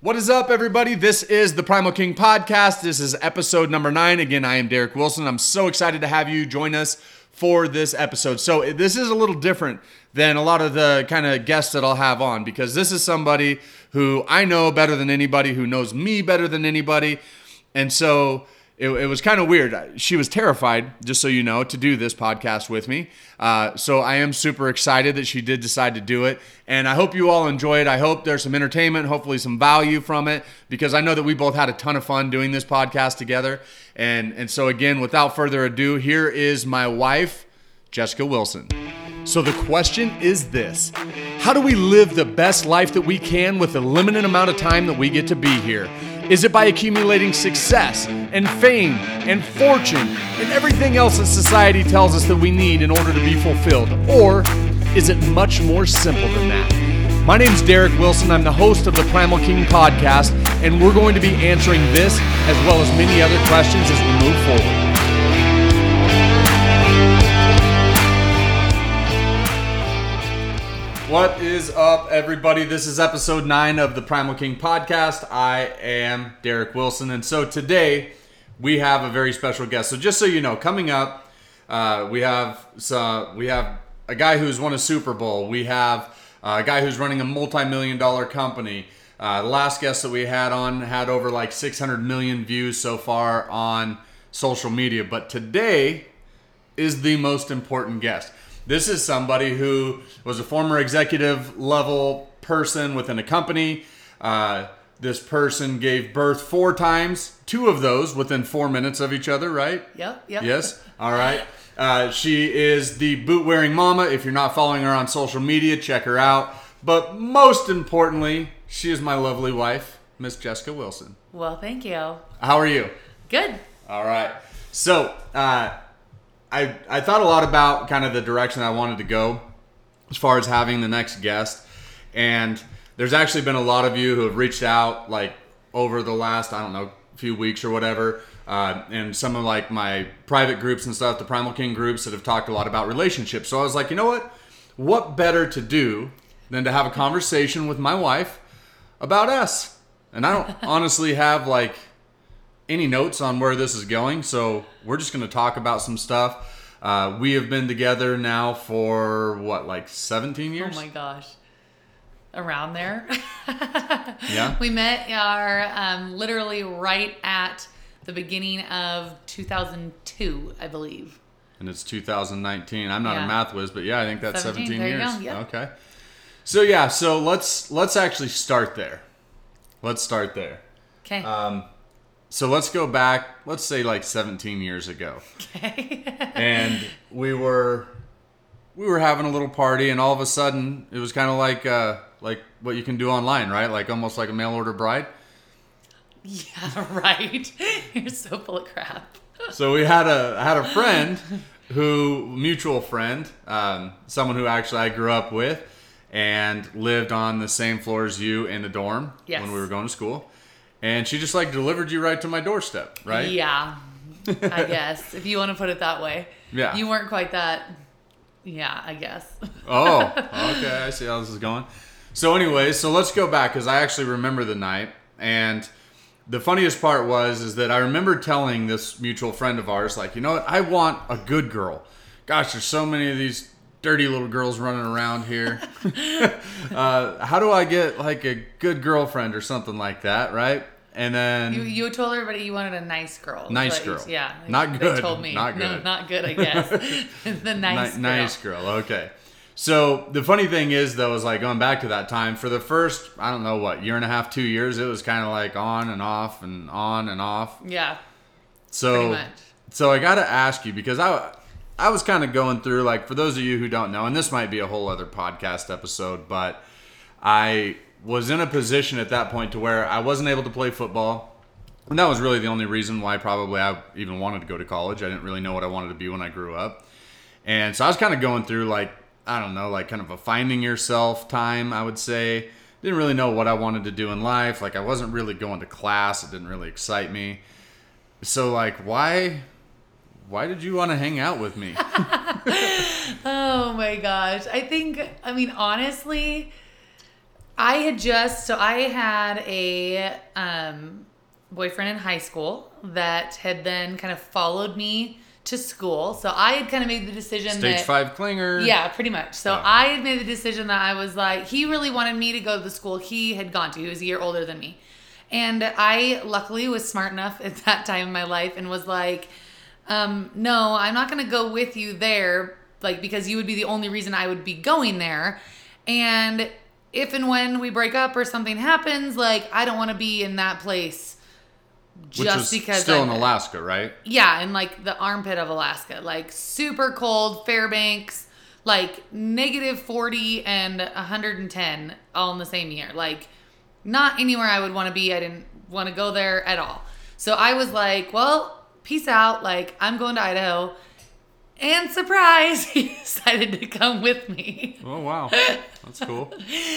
What is up, everybody? This is the Primal King Podcast. This is episode number 9. Again, I am Derek Wilson. I'm so excited to have you join us for this episode. So this is a little different than a lot of the kind of guests that I'll have on, because this is somebody who I know better than anybody, who knows me better than anybody. And so it was kind of weird. She was terrified, just so you know, to do this podcast with me. So I am super excited that she did decide to do it. And I hope you all enjoy it. I hope there's some entertainment, hopefully some value from it, because I know that we both had a ton of fun doing this podcast together. And so again, without further ado, here is my wife, Jessica Wilson. So the question is this: how do we live the best life that we can with the limited amount of time that we get to be here? Is it by accumulating success and fame and fortune and everything else that society tells us that we need in order to be fulfilled? Or is it much more simple than that? My name's Derek Wilson. I'm the host of the Primal King Podcast, and we're going to be answering this as well as many other questions as we move forward. What is up, everybody? This is episode 9 of the Primal King Podcast. I am Derek Wilson, and so today we have a very special guest. So just so you know, coming up, we have a guy who's won a Super Bowl. We have a guy who's running a multi-million-dollar company. The last guest that we had on had over like 600 million views so far on social media. But today is the most important guest. This is somebody who was a former executive level person within a company. This person gave birth 4 times, 2 of those within 4 minutes of each other, right? Yep. Yes? All right. She is the boot-wearing mama. If you're not following her on social media, check her out. But most importantly, she is my lovely wife, Miss Jessica Wilson. Well, thank you. How are you? Good. All right. So, I thought a lot about kind of the direction I wanted to go as far as having the next guest. And there's actually been a lot of you who have reached out like over the last, few weeks or whatever. And some of like my private groups and stuff, the Primal King groups that have talked a lot about relationships. So I was like, you know what? What better to do than to have a conversation with my wife about us? And I don't honestly have like any notes on where this is going, so we're just going to talk about some stuff. We have been together now for like 17 years? Oh my gosh. Around there. Yeah. We met literally right at the beginning of 2002, I believe. And it's 2019. I'm not a math whiz, but yeah, I think that's 17 there years. You go. Yep. Okay. So yeah, so let's actually start there. Let's start there. Okay. So let's go back, let's say like 17 years ago. Okay. And we were having a little party, and all of a sudden it was kind of like what you can do online, right? Like almost like a mail order bride. Yeah, right. You're so full of crap. So I had a friend mutual friend, someone who actually I grew up with and lived on the same floor as you in the dorm when we were going to school. And she just like delivered you right to my doorstep, right? Yeah, I guess, if you want to put it that way. Yeah. You weren't quite that, I guess. Oh, okay. I see how this is going. So anyways, so let's go back, because I actually remember the night. And the funniest part is that I remember telling this mutual friend of ours, like, you know what? I want a good girl. Gosh, there's so many of these dirty little girls running around here. How do I get like a good girlfriend or something like that, right? And then you told everybody you wanted a nice girl. Nice girl. Yeah. Not good. They told me. Not good. No, not good, I guess. The nice girl. Nice girl. Okay. So the funny thing is, though, is like going back to that time, for the first, year and a half, 2 years, it was kind of like on and off and on and off. Yeah. So, pretty much. So I got to ask you, because I was kind of going through, like, for those of you who don't know, and this might be a whole other podcast episode, but I was in a position at that point to where I wasn't able to play football. And that was really the only reason why probably I even wanted to go to college. I didn't really know what I wanted to be when I grew up. And so I was kind of going through, like, kind of a finding yourself time, I would say. Didn't really know what I wanted to do in life. Like, I wasn't really going to class. It didn't really excite me. So, like, why did you want to hang out with me? Oh, my gosh. Honestly, I had a boyfriend in high school that had then kind of followed me to school. So I had kind of made the decision Stage 5 clinger. Yeah, pretty much. So I had made the decision that I was like, he really wanted me to go to the school he had gone to. He was a year older than me. And I luckily was smart enough at that time in my life and was like, no, I'm not going to go with you there, like, because you would be the only reason I would be going there. And if and when we break up or something happens, like, I don't want to be in that place just because still in Alaska, right? Yeah, in like the armpit of Alaska, like super cold, Fairbanks, like -40 and 110 all in the same year. Like, not anywhere I would want to be. I didn't want to go there at all. So I was like, well, peace out. Like, I'm going to Idaho. And surprise, he decided to come with me. Oh, wow. That's cool.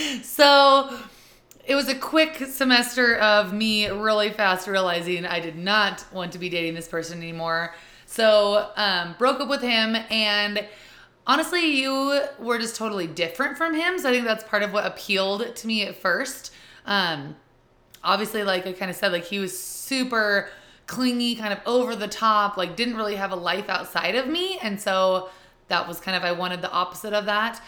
So it was a quick semester of me really fast realizing I did not want to be dating this person anymore. So broke up with him, and honestly, you were just totally different from him. So I think that's part of what appealed to me at first. Obviously, like I kind of said, like he was super clingy, kind of over the top, like didn't really have a life outside of me. And so that was kind of, I wanted the opposite of that.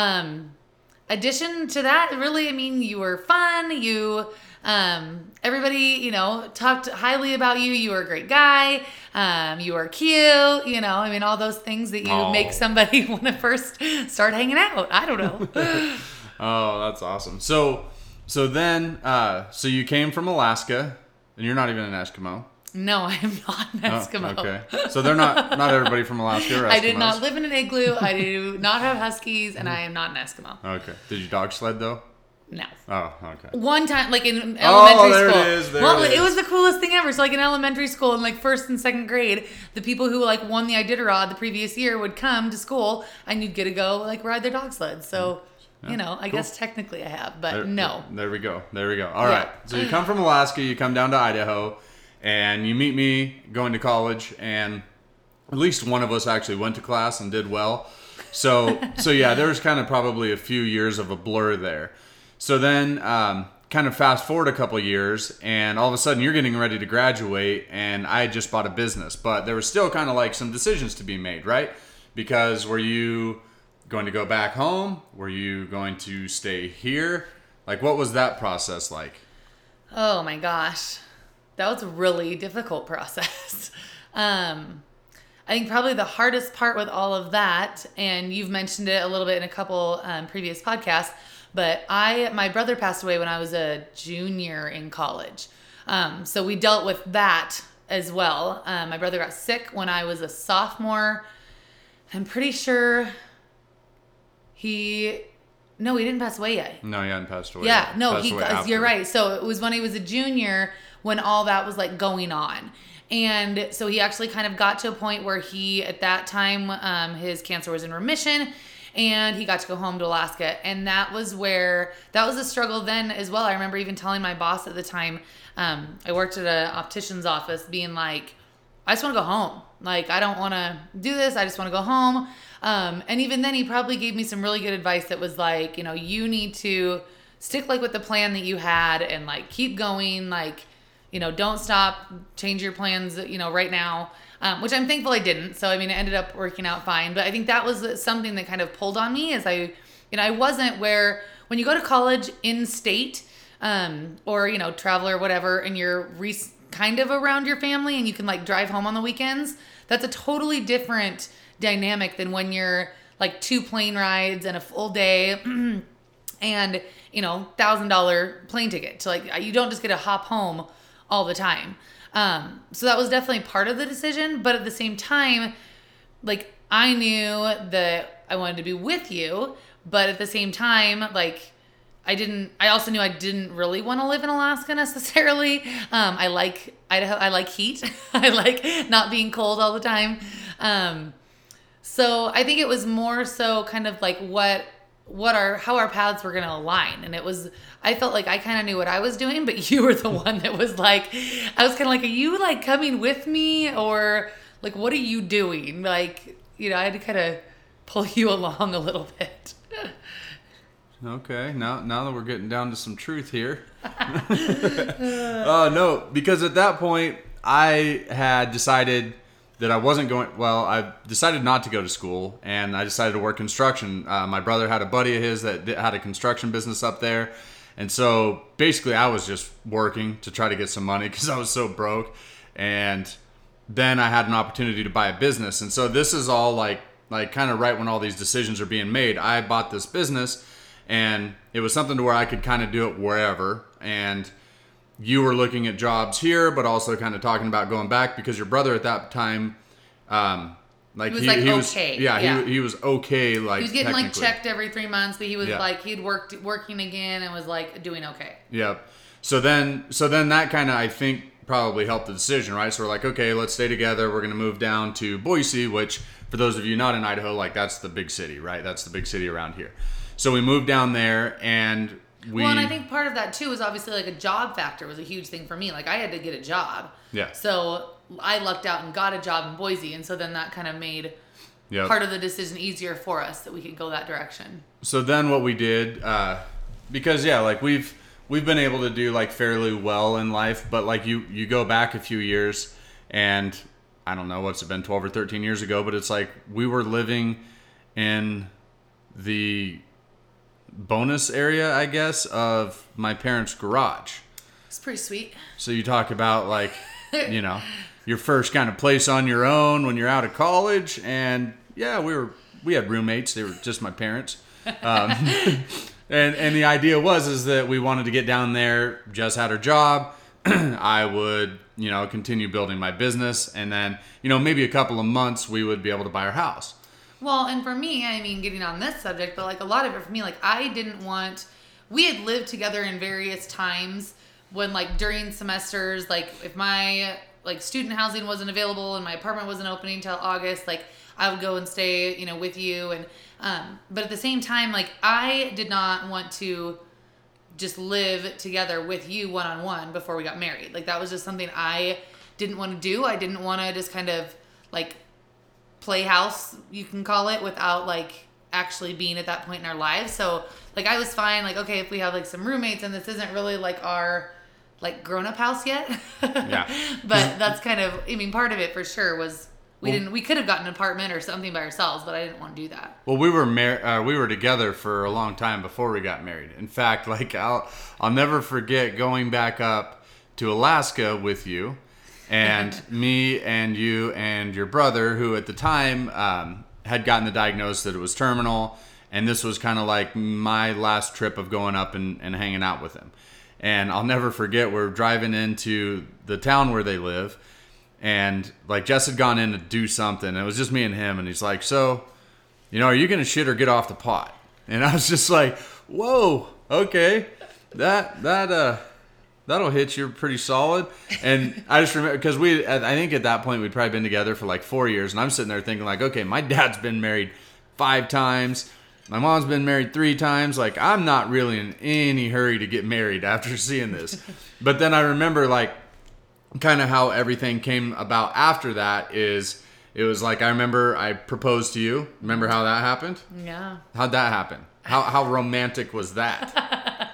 Addition to that, really, I mean, you were fun. You, everybody, you know, talked highly about you. You were a great guy. You were cute, you know, I mean, all those things that you make somebody want to first start hanging out. I don't know. Oh, that's awesome. So then, so you came from Alaska, and you're not even an Eskimo. No, I am not an Eskimo. Oh, okay. So they're not everybody from Alaska are Eskimos. I did not live in an igloo. I do not have Huskies, and I am not an Eskimo. Okay. Did you dog sled, though? No. Oh, okay. One time, like in elementary there school. It is. It was the coolest thing ever. So like in elementary school, in like first and second grade, the people who like won the Iditarod the previous year would come to school, and you'd get to go like ride their dog sled. So, you know, I guess technically I have, but no. There we go. All right. So you come from Alaska, you come down to Idaho, and you meet me going to college, and at least one of us actually went to class and did well. So yeah, there was kind of probably a few years of a blur there. So then kind of fast forward a couple years, and all of a sudden you're getting ready to graduate, and I had just bought a business, but there was still kind of like some decisions to be made, right? Because were you going to go back home? Were you going to stay here? Like, what was that process like? Oh my gosh. That was a really difficult process. I think probably the hardest part with all of that, and you've mentioned it a little bit in a couple previous podcasts, but my brother passed away when I was a junior in college. So we dealt with that as well. My brother got sick when I was a sophomore. I'm pretty sure he didn't pass away yet. No, he hadn't passed away. Yeah, no, you're right. So it was when he was a junior when all that was like going on. And so he actually kind of got to a point where he, at that time, his cancer was in remission, and he got to go home to Alaska. And that was a struggle then as well. I remember even telling my boss at the time, I worked at an optician's office, being like, I just want to go home. Like, I don't want to do this. I just want to go home. And even then he probably gave me some really good advice that was like, you know, you need to stick like with the plan that you had and like keep going. Like, you know, don't stop, change your plans, you know, right now, which I'm thankful I didn't. So, I mean, it ended up working out fine. But I think that was something that kind of pulled on me as I wasn't where, when you go to college in state, or, you know, travel or whatever, and you're kind of around your family and you can like drive home on the weekends, that's a totally different dynamic than when you're like 2 plane rides and a full day and, you know, $1,000 plane ticket. So like, you don't just get to hop home all the time. So that was definitely part of the decision. But at the same time, like, I knew that I wanted to be with you, but at the same time, like, I also knew I didn't really want to live in Alaska necessarily. I like Idaho. I like heat. I like not being cold all the time. So I think it was more so kind of like how our paths were going to align. And I felt like I kind of knew what I was doing, but you were the one that was like, I was kind of like, are you like coming with me, or like, what are you doing? Like, you know, I had to kind of pull you along a little bit. Okay. Now that we're getting down to some truth here. No, because at that point I had decided that I wasn't going. Well, I decided not to go to school, and I decided to work construction. My brother had a buddy of his that had a construction business up there, and so basically I was just working to try to get some money because I was so broke. And then I had an opportunity to buy a business, and so this is all like kind of right when all these decisions are being made. I bought this business, and it was something to where I could kind of do it wherever. And you were looking at jobs here, but also kind of talking about going back because your brother at that time, He was okay. He was okay. Like he was getting like checked every 3 months, but he was he'd working again and was like doing okay. Yep. So then that kind of I think probably helped the decision, right? So we're like, okay, let's stay together. We're gonna move down to Boise, which for those of you not in Idaho, like that's the big city, right? That's the big city around here. So we moved down there and. Well, and I think part of that too was obviously like a job factor was a huge thing for me. Like I had to get a job. Yeah. So I lucked out and got a job in Boise, and so then that kind of made part of the decision easier for us that we could go that direction. So then what we did, because like we've been able to do like fairly well in life, but like you go back a few years, and I don't know what's it been 12 or 13 years ago, but it's like we were living in the bonus area, I guess, of my parents' garage. It's pretty sweet. So you talk about like, your first kind of place on your own when you're out of college, and we had roommates. They were just my parents, and the idea is that we wanted to get down there. Jess had her job. I would continue building my business, and then maybe a couple of months we would be able to buy our house. Well, and for me, I mean, getting on this subject, but like a lot of it for me, like we had lived together in various times when like during semesters, like if my like student housing wasn't available and my apartment wasn't opening until August, like I would go and stay, with you. And, but at the same time, like I did not want to just live together with you one-on-one before we got married. Like that was just something I didn't want to do. I didn't want to just kind of like playhouse, you can call it, without like actually being at that point in our lives. So like I was fine, like okay, if we have like some roommates and this isn't really like our like grown-up house yet. Yeah. But that's kind of, I mean, part of it for sure was we could have gotten an apartment or something by ourselves, but I didn't want to do that. Well, we were together for a long time before we got married. In fact, like I'll never forget going back up to Alaska with you. And me and you and your brother, who at the time had gotten the diagnosis that it was terminal. And this was kind of like my last trip of going up and hanging out with him. And I'll never forget, we're driving into the town where they live. And like Jess had gone in to do something. It was just me and him. And he's like, so, are you going to shit or get off the pot? And I was just like, whoa, okay. That'll hit you pretty solid. And I just remember, because I think at that point we'd probably been together for like 4 years. And I'm sitting there thinking like, okay, my dad's been married 5 times. My mom's been married 3 times. Like, I'm not really in any hurry to get married after seeing this. But then I remember like kind of how everything came about after that is it was like, I remember I proposed to you. Remember how that happened? Yeah. How'd that happen? How romantic was that?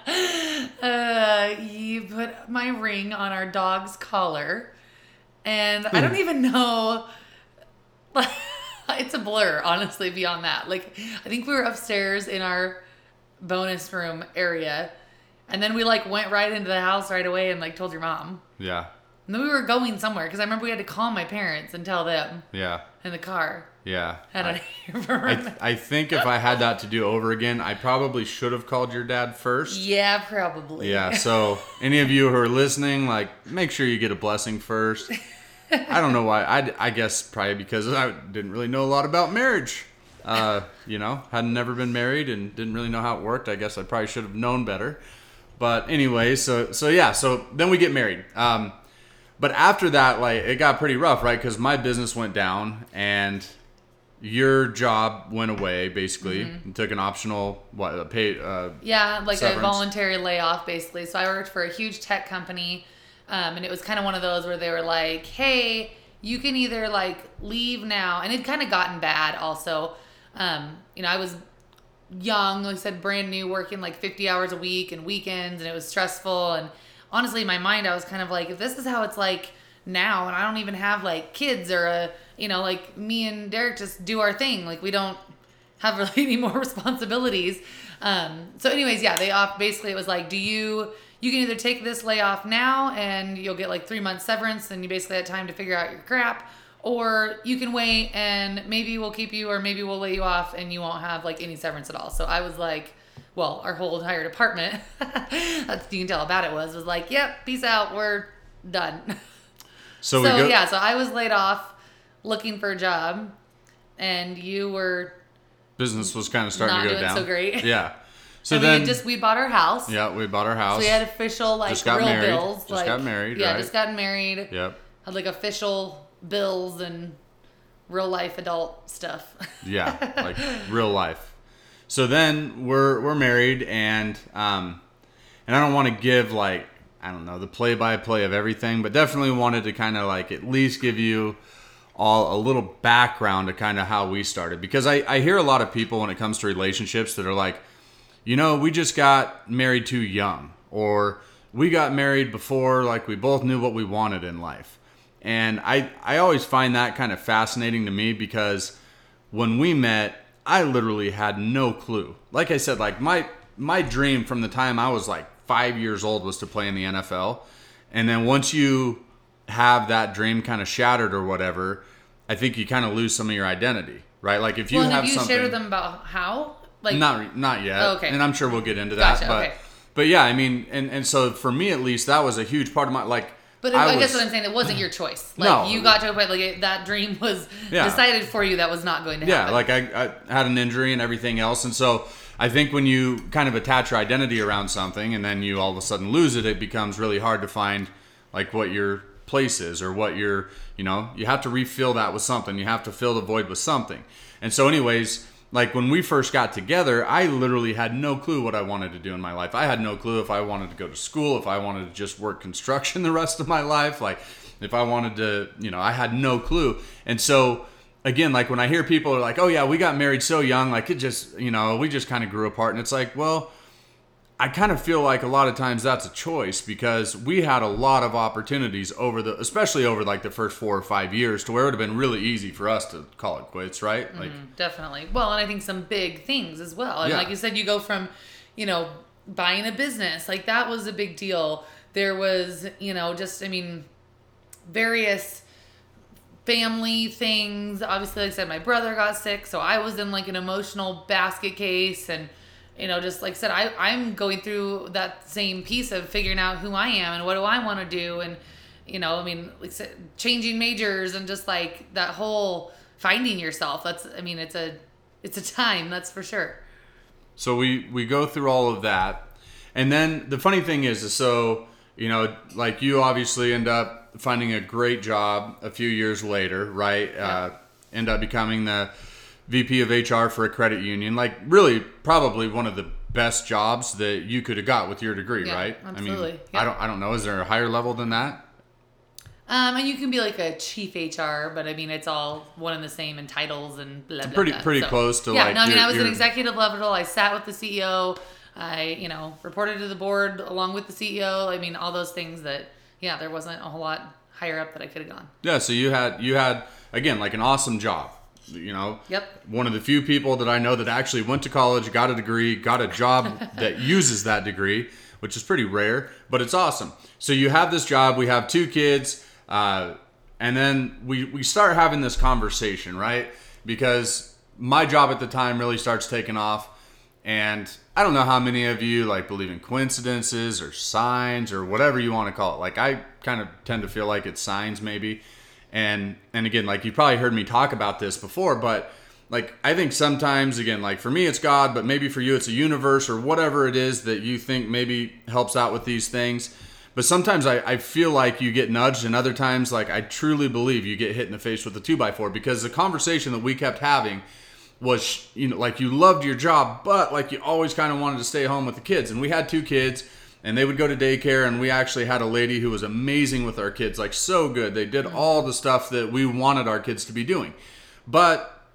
You put my ring on our dog's collar, and I don't even know. It's a blur, honestly, beyond that. Like, I think we were upstairs in our bonus room area, and then we like went right into the house right away and like told your mom. Yeah. And then we were going somewhere because I remember we had to call my parents and tell them. Yeah. In the car. Yeah. I think if I had that to do over again, I probably should have called your dad first. Yeah, probably. Yeah. So any of you who are listening, like, make sure you get a blessing first. I don't know why. I guess probably because I didn't really know a lot about marriage. Hadn't never been married and didn't really know how it worked. I guess I probably should have known better. But anyway, so then we get married. But after that, like, it got pretty rough, right? Because my business went down and your job went away, basically. Mm-hmm. You took an optional, paid severance. A voluntary layoff, basically. So I worked for a huge tech company, and it was kind of one of those where they were like, hey, you can either, like, leave now. And it kind of gotten bad also. I was young, like I said, brand new, working like 50 hours a week and weekends, and it was stressful. And honestly, in my mind, I was kind of like, if this is how it's like now, and I don't even have like kids or like me and Derek just do our thing. Like we don't have really any more responsibilities. So anyways, yeah, basically it was like, you can either take this layoff now and you'll get like 3 months severance and you basically had time to figure out your crap, or you can wait and maybe we'll keep you or maybe we'll lay you off and you won't have like any severance at all. So I was like, well, our whole entire department, you can tell how bad it was like, yep, peace out, we're done. So I was laid off looking for a job, and you were... Business was kind of starting to go down. Not doing so great. Yeah. So and then we bought our house. Yeah, we bought our house. So we had official like just got real married. bills. Just got married. Yeah, right? just gotten married. Yep. Had like official bills and real life adult stuff. Yeah, like real life. So then we're married, and I don't want to give like, I don't know, the play-by-play of everything, but definitely wanted to kind of like at least give you all a little background to kind of how we started, because I hear a lot of people when it comes to relationships that are like, we just got married too young, or we got married before like we both knew what we wanted in life. And I always find that kind of fascinating to me, because when we met, I literally had no clue. Like I said, like my dream from the time I was like 5 years old was to play in the NFL. And then once you have that dream kind of shattered or whatever, I think you kind of lose some of your identity, right? Like if you have something... shared with them about how? Like Not yet. Oh, okay. And I'm sure we'll get into that. Gotcha, okay. But yeah, I mean, and so for me at least, that was a huge part of my, like... But I guess what I'm saying, it wasn't your choice. Like, no. You got to a point, like, that dream was decided for you that was not going to happen. Yeah, like I had an injury and everything else. And so I think when you kind of attach your identity around something and then you all of a sudden lose it, it becomes really hard to find, like, what your place is or what your, you have to refill that with something. You have to fill the void with something. And so anyways... Like when we first got together, I literally had no clue what I wanted to do in my life. I had no clue if I wanted to go to school, if I wanted to just work construction the rest of my life, like if I wanted to, I had no clue. And so again, like when I hear people are like, oh yeah, we got married so young, like it just, we just kind of grew apart. And it's like, well, I kind of feel like a lot of times that's a choice, because we had a lot of opportunities especially over like the first 4 or 5 years, to where it would have been really easy for us to call it quits, right? Like definitely. Well, and I think some big things as well. And yeah. like you said, you go from, buying a business, like that was a big deal. There was, various family things. Obviously, like I said, my brother got sick, so I was in like an emotional basket case, and just like I said, I'm going through that same piece of figuring out who I am and what do I want to do. And, like I said, changing majors and just like that whole finding yourself. It's a time, that's for sure. So we go through all of that. And then the funny thing is so, like you obviously end up finding a great job a few years later, right? Yeah. End up becoming the VP of HR for a credit union, like really probably one of the best jobs that you could have got with your degree, right? Absolutely. I don't know. Is there a higher level than that? And you can be like a chief HR, but it's all one and the same in titles and blah, blah, blah. Pretty close to I was an executive level. I sat with the CEO. I, reported to the board along with the CEO. All those things that, there wasn't a whole lot higher up that I could have gone. Yeah. So you had, again, like an awesome job. Yep. One of the few people that I know that actually went to college, got a degree, got a job that uses that degree, which is pretty rare, but it's awesome. So you have this job, we have 2 kids, and then we start having this conversation, right? Because my job at the time really starts taking off, and I don't know how many of you like believe in coincidences or signs or whatever you want to call it. Like I kind of tend to feel like it's signs maybe. And again, like you probably heard me talk about this before, but like I think sometimes, again, like for me it's God, but maybe for you it's a universe or whatever it is that you think maybe helps out with these things. But sometimes I feel like you get nudged, and other times like I truly believe you get hit in the face with a 2x4, because the conversation that we kept having was, like you loved your job, but like you always kind of wanted to stay home with the kids. And we had 2 kids. And they would go to daycare, and we actually had a lady who was amazing with our kids, like so good. They did all the stuff that we wanted our kids to be doing. But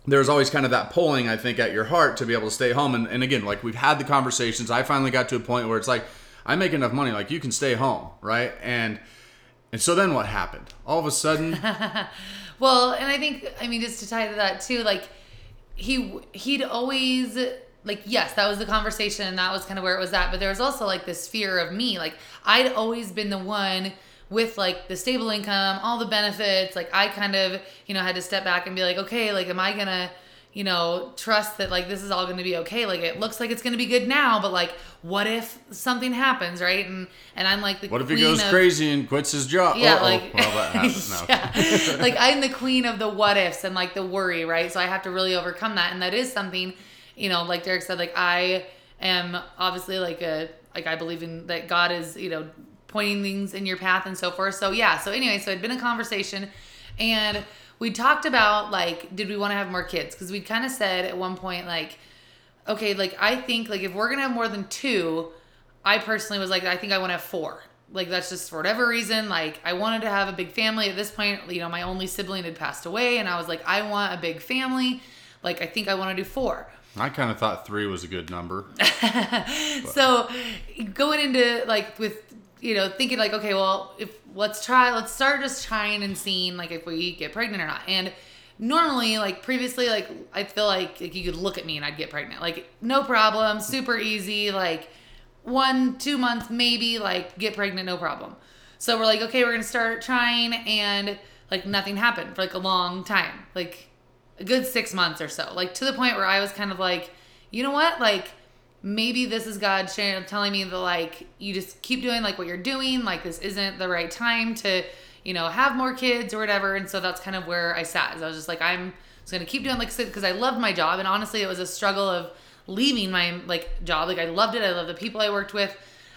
there's always kind of that pulling, I think, at your heart to be able to stay home. And again, like we've had the conversations. I finally got to a point where it's like, I make enough money, like you can stay home, right? And so then what happened? All of a sudden... Well, and I think, I mean, just to tie to that too, like he'd always, like, yes, that was the conversation and that was kind of where it was at. But there was also like this fear of me. Like I'd always been the one with like the stable income, all the benefits. Like I kind of, had to step back and be like, okay, like, am I going to, trust that like this is all going to be okay? Like it looks like it's going to be good now, but like what if something happens, right? And I'm like the what if queen he goes crazy and quits his job? Yeah, well, that happens now. Yeah. Like I'm the queen of the what ifs and like the worry, right? So I have to really overcome that, and that is something, like Derek said, like I am obviously I believe in that God is pointing things in your path and so forth. So yeah. So anyway, so it'd been a conversation, and we talked about like, did we want to have more kids? Because we'd kind of said at one point, like, okay, like I think like if we're going to have more than 2, I personally was like, I think I want to have 4. Like that's just for whatever reason. Like I wanted to have a big family at this point. My only sibling had passed away, and I was like, I want a big family. Like I think I want to do 4. I kind of thought 3 was a good number. So going into like with, thinking like, okay, well, let's start just trying and seeing like if we get pregnant or not. And normally, like previously, like I feel like you could look at me and I'd get pregnant. Like no problem, super easy, like 1-2 months maybe, like get pregnant, no problem. So we're like, okay, we're gonna start trying, and like nothing happened for like a long time, like a good 6 months or so, like to the point where I was kind of like, you know what, like maybe this is God telling me that like you just keep doing like what you're doing, like this isn't the right time to have more kids or whatever. And so that's kind of where I sat. I was just like, I'm just gonna keep doing like, because I loved my job, and honestly it was a struggle of leaving my like job. Like I loved it, I loved the people I worked with,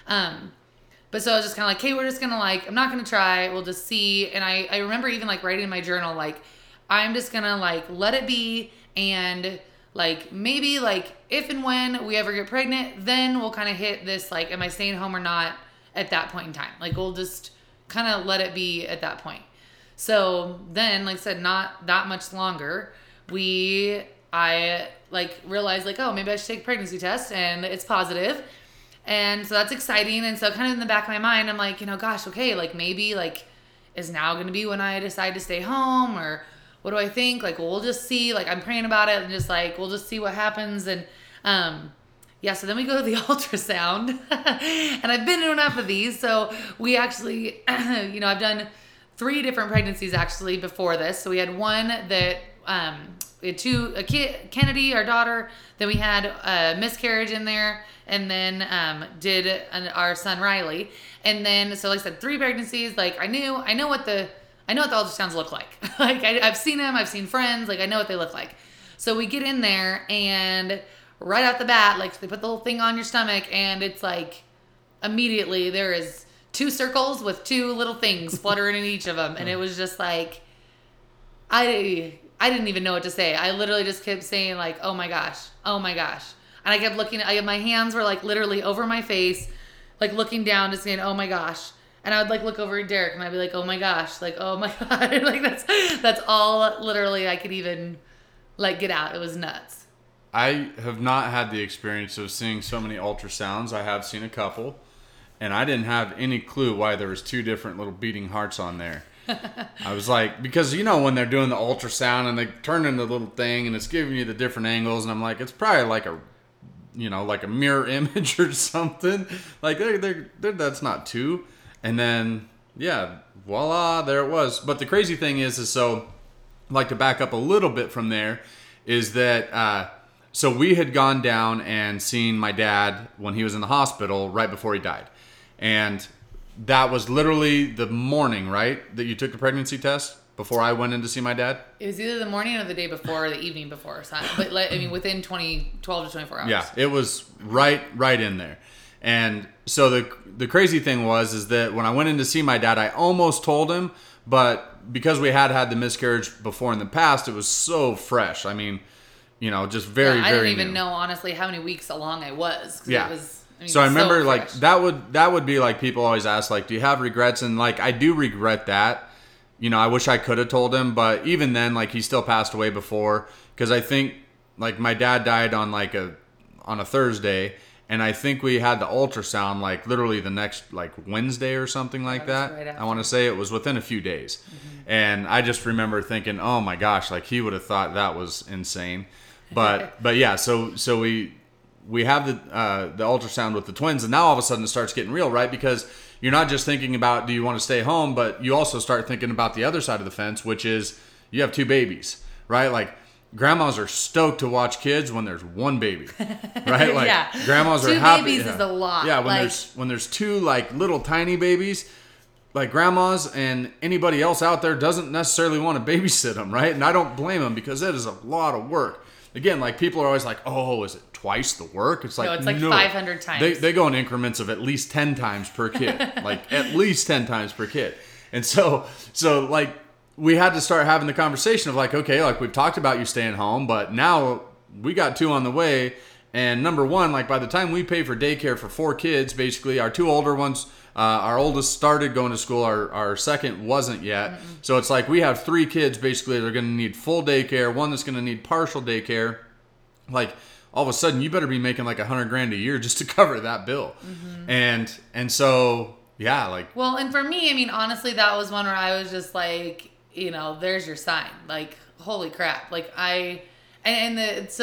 but so I was just kind of like, hey, we're just gonna like, I'm not gonna try, we'll just see. And I remember even like writing in my journal, like I'm just gonna like let it be, and like maybe like if and when we ever get pregnant, then we'll kind of hit this like, am I staying home or not at that point in time? Like we'll just kind of let it be at that point. So then, like I said, not that much longer, I like realized like, oh, maybe I should take a pregnancy test, and it's positive. And so that's exciting. And so kind of in the back of my mind, I'm like, gosh, okay, like maybe like is now going to be when I decide to stay home, or what do I think? Like, well, we'll just see. Like, I'm praying about it, and just like, we'll just see what happens. And yeah, so then we go to the ultrasound, and I've been to enough of these. So we actually, I've done 3 different pregnancies actually before this. So we had one that, we had 2, Kennedy, our daughter, then we had a miscarriage in there, and then did our son Riley. And then, so like I said, 3 pregnancies. Like I know what the ultrasounds look like. Like I've seen them, I've seen friends, like I know what they look like. So we get in there, and right off the bat, like they put the little thing on your stomach, and it's like immediately there is 2 circles with 2 little things fluttering in each of them. And it was just like, I didn't even know what to say. I literally just kept saying like, oh my gosh. And I kept looking, my hands were like literally over my face, like looking down, just saying, oh my gosh. And I would like look over at Derek, and I'd be like, oh my gosh, like, oh my God. Like that's all literally I could even like get out. It was nuts. I have not had the experience of seeing so many ultrasounds. I have seen a couple, and I didn't have any clue why there was 2 different little beating hearts on there. I was like, because when they're doing the ultrasound and they turn in the little thing and it's giving you the different angles, and I'm like, it's probably like a like a mirror image or something. Like they're that's not 2. And then yeah, voila, there it was. But the crazy thing is so like to back up a little bit from there is that so we had gone down and seen my dad when he was in the hospital right before he died. And that was literally the morning, right, that you took the pregnancy test before I went in to see my dad? It was either the morning or the day before or the evening before. But within 12 to 24 hours. Yeah, it was right in there. And so the crazy thing is that when I went in to see my dad, I almost told him, but because we had the miscarriage before in the past, it was so fresh. I mean, just very, I very didn't even new. know, honestly, how many weeks along I was. Yeah. It was, so I remember fresh. like that would be like people always ask like, do you have regrets? And like I do regret that, I wish I could have told him, but even then, like, he still passed away before, because I think, like, my dad died on a Thursday, and I think we had the ultrasound like literally the next like Wednesday or something like that. Right after. I want to say it was within a few days. Mm-hmm. And I just remember thinking, oh my gosh, like he would have thought that was insane. But yeah, so we have the ultrasound with the twins, and now all of a sudden it starts getting real, right? Because you're not just thinking about do you want to stay home, but you also start thinking about the other side of the fence, which is you have 2 babies, right? Like grandmas are stoked to watch kids when there's 1 baby, right? Like yeah. grandmas 2 are happy. babies is a lot. Yeah, when there's 2 like little tiny babies, like grandmas and anybody else out there doesn't necessarily want to babysit them, right? And I don't blame them because it is a lot of work. Again, like people are always like, "Oh, is it twice the work?" It's like, no, it's like 500 times. They go in increments of at least 10 times per kid, like at least 10 times per kid. And so like we had to start having the conversation of like, okay, like we've talked about you staying home, but now we got 2 on the way. And number one, like by the time we pay for daycare for 4 kids, basically our 2 older ones, our oldest started going to school. Our second wasn't yet. Mm-mm. So it's like we have 3 kids basically that are going to need full daycare, 1 that's going to need partial daycare. Like all of a sudden you better be making like $100,000 a year just to cover that bill. Mm-hmm. And so, yeah, like. Well, and for me, I mean, honestly, that was one where I was just like, there's your sign. Like, holy crap. Like and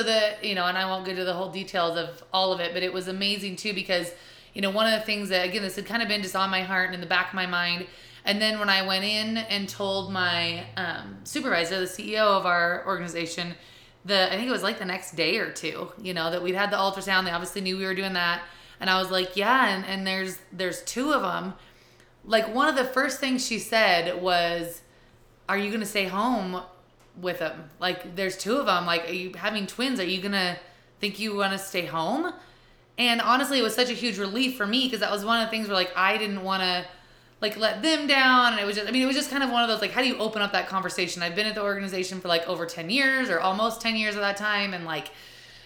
I won't get into the whole details of all of it, but it was amazing too because, one of the things that, again, this had kind of been just on my heart and in the back of my mind. And then when I went in and told my supervisor, the CEO of our organization, I think it was like the next day or 2, that we'd had the ultrasound. They obviously knew we were doing that. And I was like, yeah, and there's 2 of them. Like one of the first things she said was, are you going to stay home with them? Like there's 2 of them. Like, are you having twins? Are you going to think you want to stay home? And honestly, it was such a huge relief for me because that was one of the things where like I didn't want to like let them down. And it was just kind of one of those, like, how do you open up that conversation? I've been at the organization for like over 10 years or almost 10 years at that time. And like,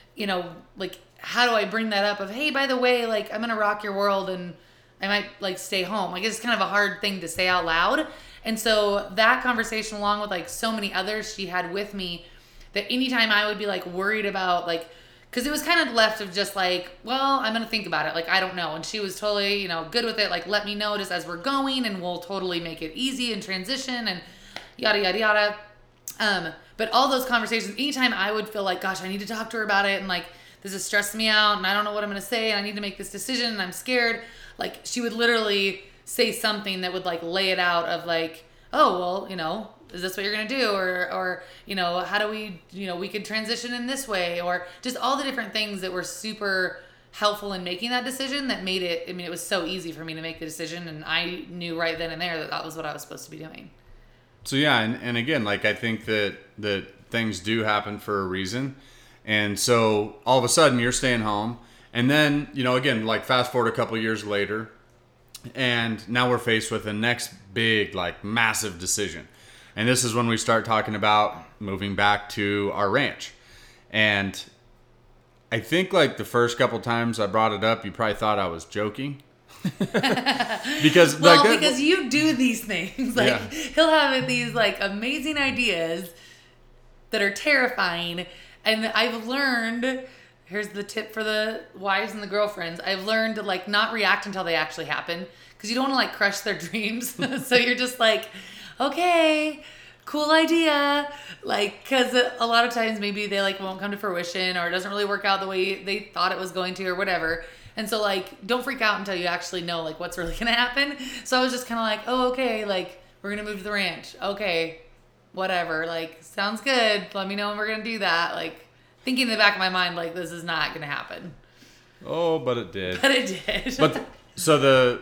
like how do I bring that up of, hey, by the way, like I'm going to rock your world and I might like stay home. Like it's kind of a hard thing to say out loud. And so that conversation, along with like so many others she had with me, that anytime I would be like worried about like, because it was kind of left of just like, well, I'm going to think about it. Like, I don't know. And she was totally, good with it. Like, let me know just as we're going and we'll totally make it easy and transition and yada, yada, yada. But all those conversations, anytime I would feel like, gosh, I need to talk to her about it. And like, this is stressing me out and I don't know what I'm going to say. And I need to make this decision and I'm scared. Like, she would literally say something that would like lay it out of like, oh, well, is this what you're going to do? Or, how do we, we could transition in this way, or just all the different things that were super helpful in making that decision that made it, it was so easy for me to make the decision. And I knew right then and there that was what I was supposed to be doing. So yeah. And again, like, I think that things do happen for a reason. And so all of a sudden you're staying home and then, again, like fast forward a couple of years later and now we're faced with the next big, like massive decision. And this is when we start talking about moving back to our ranch. And I think like the first couple times I brought it up, you probably thought I was joking. because because you do these things. Like yeah. He'll have these like amazing ideas that are terrifying. And I've learned, here's the tip for the wives and the girlfriends. I've learned to like not react until they actually happen. Because you don't want to like crush their dreams. So you're just like, okay, cool idea. Like, because a lot of times maybe they like won't come to fruition or it doesn't really work out the way they thought it was going to or whatever. And so like, don't freak out until you actually know like what's really going to happen. So I was just kind of like, oh, okay, like we're going to move to the ranch. Okay, whatever. Like, sounds good. Let me know when we're going to do that. Like thinking in the back of my mind, like this is not going to happen. Oh, but it did. But it did. But so the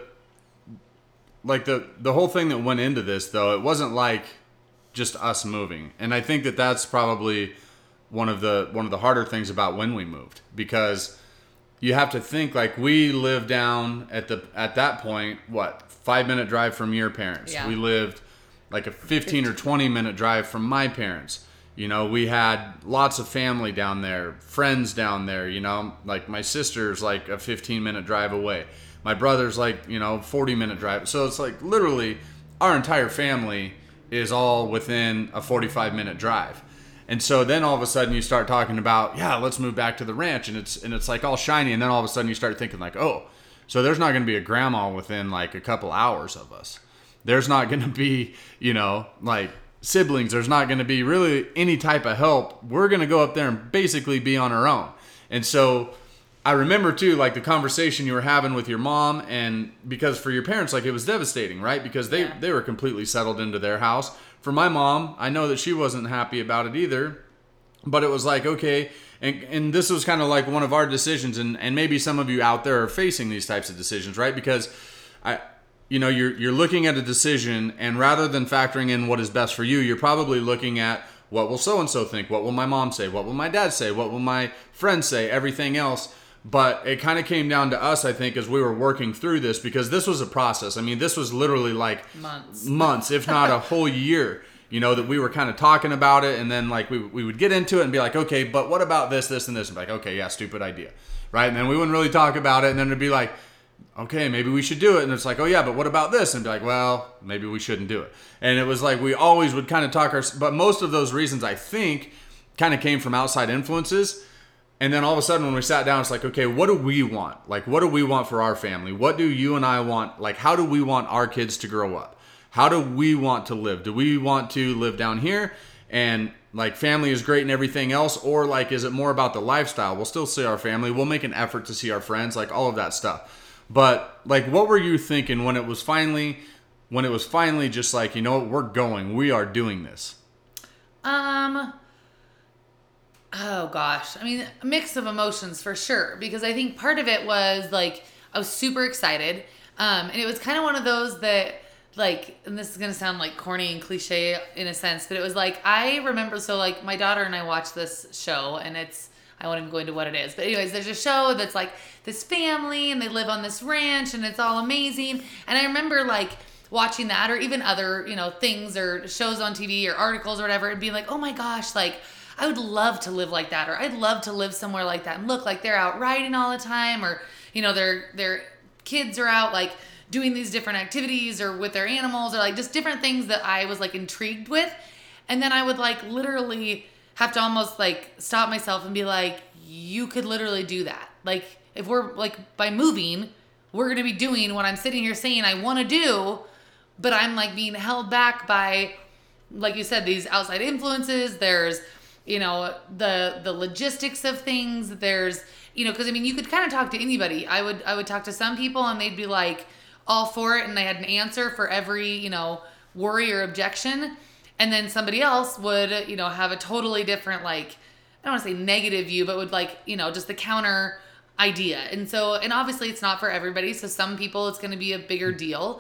whole thing that went into this, though, it wasn't like just us moving. And I think that that's probably one of the harder things about when we moved, because you have to think like we lived down at that point, 5-minute drive from your parents. Yeah. We lived like a 15 or 20 minute drive from my parents. We had lots of family down there, friends down there, like my sister's like a 15-minute drive away. My brother's like, 40-minute drive. So it's like literally our entire family is all within a 45-minute drive. And so then all of a sudden you start talking about, yeah, let's move back to the ranch, and it's like all shiny, and then all of a sudden you start thinking like, oh, so there's not going to be a grandma within like a couple hours of us. There's not going to be, like siblings. There's not going to be really any type of help. We're going to go up there and basically be on our own. And so I remember too, like the conversation you were having with your mom, and because for your parents, like it was devastating, right? Because they were completely settled into their house. For my mom, I know that she wasn't happy about it either, but it was like, okay, and this was kind of like one of our decisions, and maybe some of you out there are facing these types of decisions, right? Because you're looking at a decision, and rather than factoring in what is best for you, you're probably looking at what will so-and-so think, what will my mom say, what will my dad say, what will my friends say, everything else. But it kind of came down to us, I think, as we were working through this, because this was a process. I mean, this was literally like months, if not a whole year, that we were kind of talking about it. And then like we would get into it and be like, okay, but what about this, this, and this? And be like, okay, yeah, stupid idea. Right. And then we wouldn't really talk about it. And then it'd be like, okay, maybe we should do it. And it's like, oh yeah, but what about this? And be like, well, maybe we shouldn't do it. And it was like, we always would kind of talk but most of those reasons, I think, kind of came from outside influences. And then all of a sudden when we sat down, it's like, okay, what do we want? Like, what do we want for our family? What do you and I want? Like, how do we want our kids to grow up? How do we want to live? Do we want to live down here and like family is great and everything else? Or like, is it more about the lifestyle? We'll still see our family. We'll make an effort to see our friends, like all of that stuff. But like, what were you thinking when it was finally just like, we're going, we are doing this? Oh gosh. I mean, a mix of emotions for sure. Because I think part of it was like, I was super excited. And it was kind of one of those that like, and this is going to sound like corny and cliche in a sense, but it was like, I remember, so like my daughter and I watched this show, and I won't even go into what it is. But anyways, there's a show that's like this family and they live on this ranch and it's all amazing. And I remember like watching that, or even other, things or shows on TV or articles or whatever, and being like, oh my gosh, like, I would love to live like that, or I'd love to live somewhere like that and look like they're out riding all the time, or, their kids are out like doing these different activities or with their animals, or like just different things that I was like intrigued with. And then I would like literally have to almost like stop myself and be like, you could literally do that. Like if we're like by moving, we're going to be doing what I'm sitting here saying I want to do, but I'm like being held back by, like you said, these outside influences. There's, the logistics of things. There's, because I mean, you could kind of talk to anybody. I would talk to some people and they'd be like all for it, and they had an answer for every, worry or objection. And then somebody else would, have a totally different, like, I don't want to say negative view, but would like, just the counter idea. And so, and obviously it's not for everybody. So some people it's going to be a bigger deal.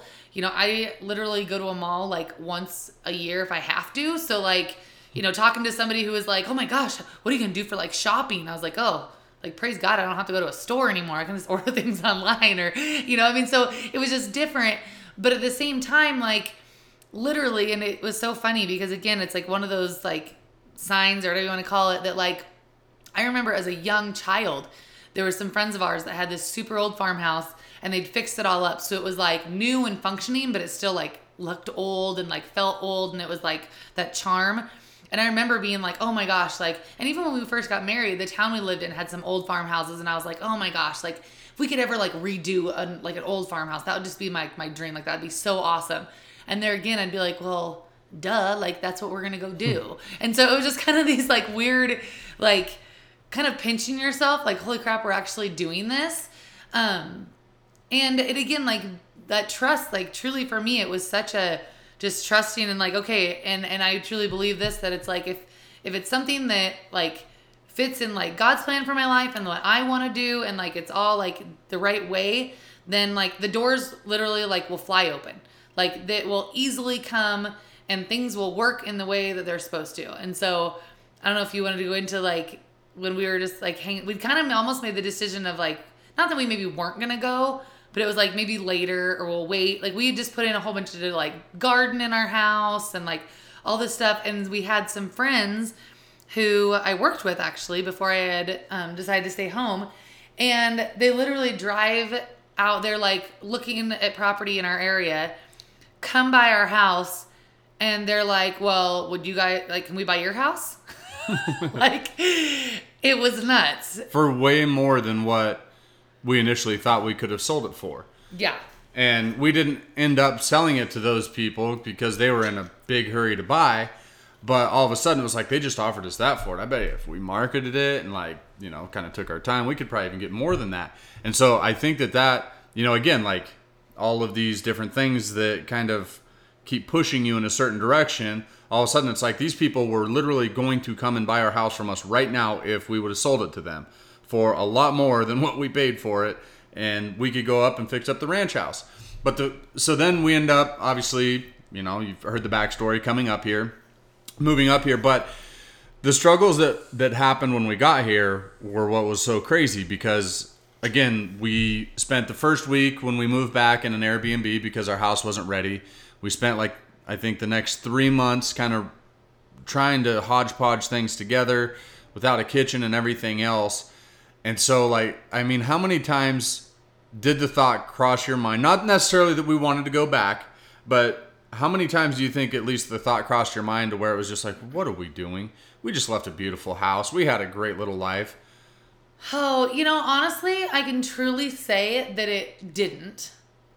I literally go to a mall like once a year if I have to. So like, talking to somebody who was like, oh my gosh, what are you going to do for like shopping? I was like, oh, like, praise God, I don't have to go to a store anymore. I can just order things online, or, so it was just different. But at the same time, like, literally, and it was so funny because, again, it's like one of those, like, signs or whatever you want to call it that, like, I remember as a young child, there were some friends of ours that had this super old farmhouse, and they'd fixed it all up. So it was, like, new and functioning, but it still, like, looked old and, like, felt old, and it was, like, that charm. And I remember being like, oh my gosh, like, and even when we first got married, the town we lived in had some old farmhouses, and I was like, oh my gosh, like, if we could ever like redo an old farmhouse, that would just be my dream. Like, that'd be so awesome. And there again, I'd be like, well, duh, like, that's what we're gonna go do. And so it was just kind of these like weird, like, kind of pinching yourself, like, holy crap, we're actually doing this. And it again, like, that trust, like, truly for me, it was such a just trusting and like, okay, and I truly believe this, that it's like, if it's something that like fits in like God's plan for my life and what I want to do, and like it's all like the right way, then like the doors literally like will fly open. Like that will easily come, and things will work in the way that they're supposed to. And so I don't know if you wanted to go into like when we were just like hanging, we kind of almost made the decision of like, not that we maybe weren't gonna go, but it was like maybe later, or we'll wait. Like we had just put in a whole bunch of like garden in our house and like all this stuff. And we had some friends who I worked with actually before I had decided to stay home. And they literally drive out there like looking at property in our area, come by our house, And they're like, well, would you guys, like, can we buy your house? Like, it was nuts. For way more than what we initially thought we could have sold it for. Yeah. And we didn't end up selling it to those people because they were in a big hurry to buy. But all of a sudden, it was like they just offered us that for it. I bet if we marketed it and, like, you know, kind of took our time, we could probably even get more than that. And so I think that, you know, again, like all of these different things that kind of keep pushing you in a certain direction, all of a sudden it's like these people were literally going to come and buy our house from us right now if we would have sold it to them for a lot more than what we paid for it, and we could go up and fix up the ranch house. So then we end up, obviously, you know, you've heard the backstory, moving up here, but the struggles that happened when we got here were what was so crazy because, again, we spent the first week when we moved back in an Airbnb because our house wasn't ready. We spent, like, I think the next 3 months kind of trying to hodgepodge things together without a kitchen and everything else. And so, like, I mean, how many times did the thought cross your mind? Not necessarily that we wanted to go back, but how many times do you think at least the thought crossed your mind to where it was just like, what are we doing? We just left a beautiful house. We had a great little life. Oh, you know, honestly, I can truly say that it didn't.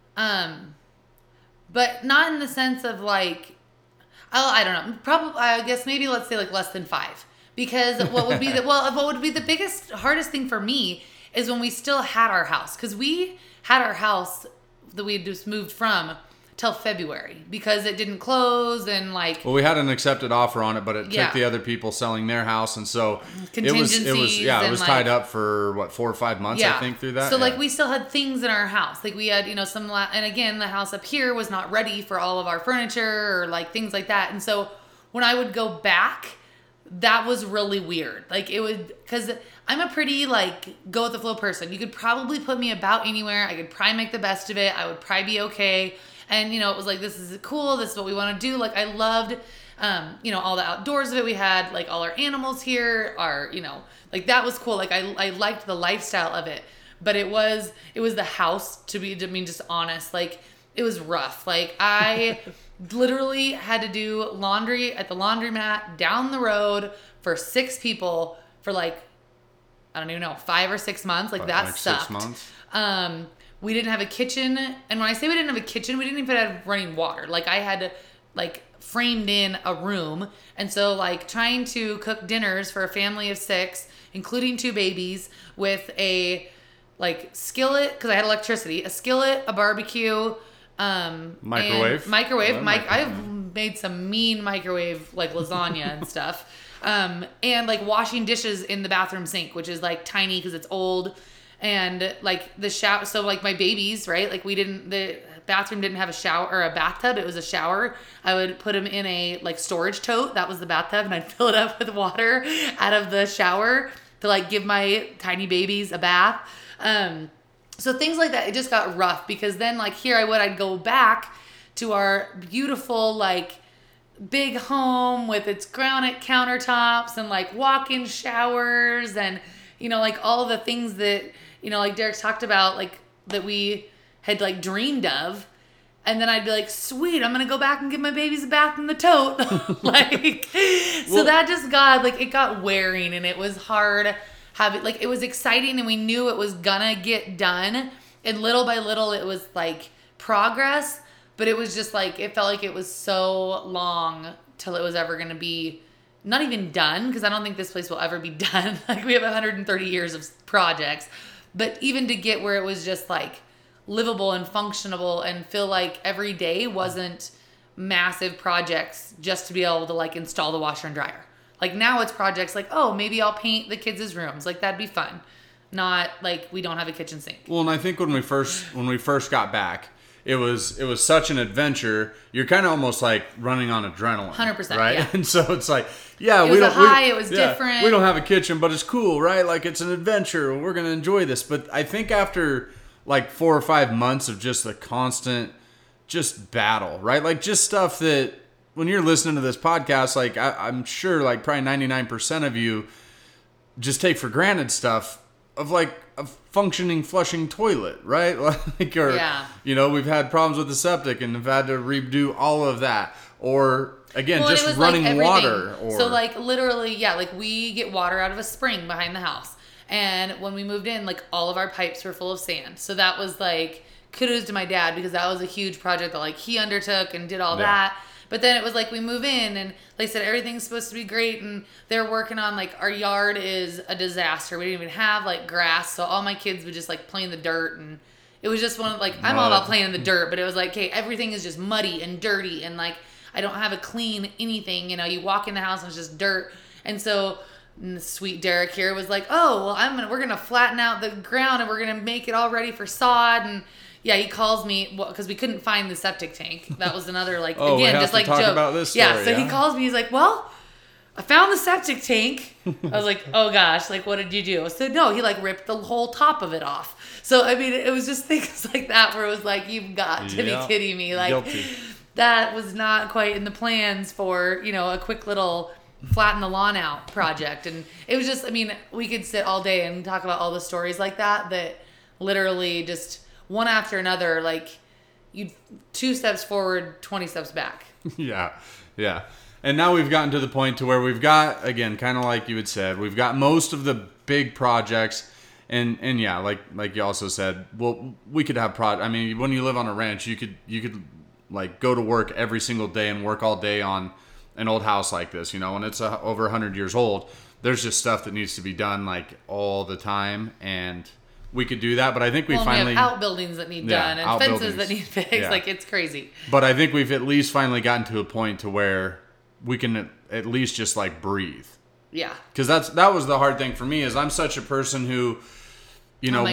But not in the sense of like, I don't know. Probably, I guess maybe let's say like less than 5. Because what would be the biggest, hardest thing for me is when we still had our house. Because we had our house that we had just moved from till February because it didn't close and like. Well, we had an accepted offer on it, but it took the other people selling their house, and so it was tied up for what 4 or 5 months, I think, through that. So like we still had things in our house, like we had some, and again the house up here was not ready for all of our furniture or like things like that, and so when I would go back, that was really weird. Like it would, because I'm a pretty like go with the flow person. You could probably put me about anywhere. I could probably make the best of it. I would probably be okay. And, you know, it was like, this is cool. This is what we want to do. Like, I loved, all the outdoors of it. We had, like, all our animals here. Like, that was cool. Like, I liked the lifestyle of it. But it was the house, to be just honest. Like, it was rough. Like, I literally had to do laundry at the laundromat down the road for 6 people for, like, I don't even know, 5 or 6 months. Like, that sucked. 6 months. We didn't have a kitchen. And when I say we didn't have a kitchen, we didn't even have running water. Like I had like framed in a room. And so like trying to cook dinners for a family of 6, including 2 babies with a like skillet, cause I had electricity, a skillet, a barbecue, microwave. I've made some mean microwave like lasagna and stuff. And like washing dishes in the bathroom sink, which is like tiny cause it's old. And like the shower, so like my babies, right? Like the bathroom didn't have a shower or a bathtub. It was a shower. I would put them in a like storage tote. That was the bathtub. And I'd fill it up with water out of the shower to like give my tiny babies a bath. So things like that, it just got rough because then like here I'd go back to our beautiful, like big home with its granite countertops and like walk-in showers and, like all of the things that, like Derek's talked about, like that we had like dreamed of. And then I'd be like, sweet, I'm going to go back and give my babies a bath in the tote. So that just got, like, it got wearing and it was hard having, like, it was exciting and we knew it was going to get done. And little by little, it was like progress, but it was just like, it felt like it was so long till it was ever going to be not even done. Cause I don't think this place will ever be done. Like we have 130 years of projects. But even to get where it was just like livable and functionable and feel like every day wasn't massive projects just to be able to like install the washer and dryer. Like now it's projects like, oh, maybe I'll paint the kids' rooms. Like that'd be fun. Not like we don't have a kitchen sink. Well, and I think when we first got back, it was such an adventure. You're kind of almost like running on adrenaline. 100%, right? Yeah. And so it's like, it was different. We don't have a kitchen, but it's cool, right? Like it's an adventure. We're gonna enjoy this. But I think after like 4 or 5 months of just a constant, just battle, right? Like just stuff that when you're listening to this podcast, like I'm sure, like probably 99% of you just take for granted stuff of like a functioning flushing toilet, right? Like, or Yeah. you know, we've had problems with the septic and have had to redo all of that, or again, Well, and just it was like running everything. water. Or So like literally, yeah, like we get water out of a spring behind the house. And when we moved in, like all of our pipes were full of sand. So that was like kudos to my dad because that was a huge project that like he undertook and did all that. But then it was like we move in and like I said, everything's supposed to be great. And they're working on like our yard is a disaster. We didn't even have like grass. So all my kids would just like play in the dirt. And it was just one of like, I'm all about playing in the dirt. But it was like, okay, everything is just muddy and dirty. And like, I don't have a clean anything. You know, you walk in the house and it's just dirt. And so sweet Derek here was like, oh, well, we're gonna flatten out the ground and we're gonna make it all ready for sod. And yeah, he calls me because we couldn't find the septic tank. That was another like we again have just to like talk joke. about this story, yeah, so he calls me. He's like, well, I found the septic tank. I was like, oh gosh, like what did you do? So no, he like ripped the whole top of it off. So I mean, it was just things like that where it was like, you've got to be kidding me. Like Guilty. That was not quite in the plans for, you know, a quick little flatten the lawn out project. And it was just, I mean, we could sit all day and talk about all the stories like that literally just one after another, like you 2 steps forward, 20 steps back. Yeah. And now we've gotten to the point to where we've got, again, kind of like you had said, we've got most of the big projects. And yeah, like you also said, well, we could have I mean, when you live on a ranch, you could like go to work every single day and work all day on an old house like this, you know, when it's over 100 years old. There's just stuff that needs to be done like all the time, and we could do that. But I think we finally have outbuildings that need done and fences that need fixed. Yeah. Like it's crazy. But I think we've at least finally gotten to a point to where we can at least just like breathe. Yeah. Because that was the hard thing for me. Is I'm such a person who, you know,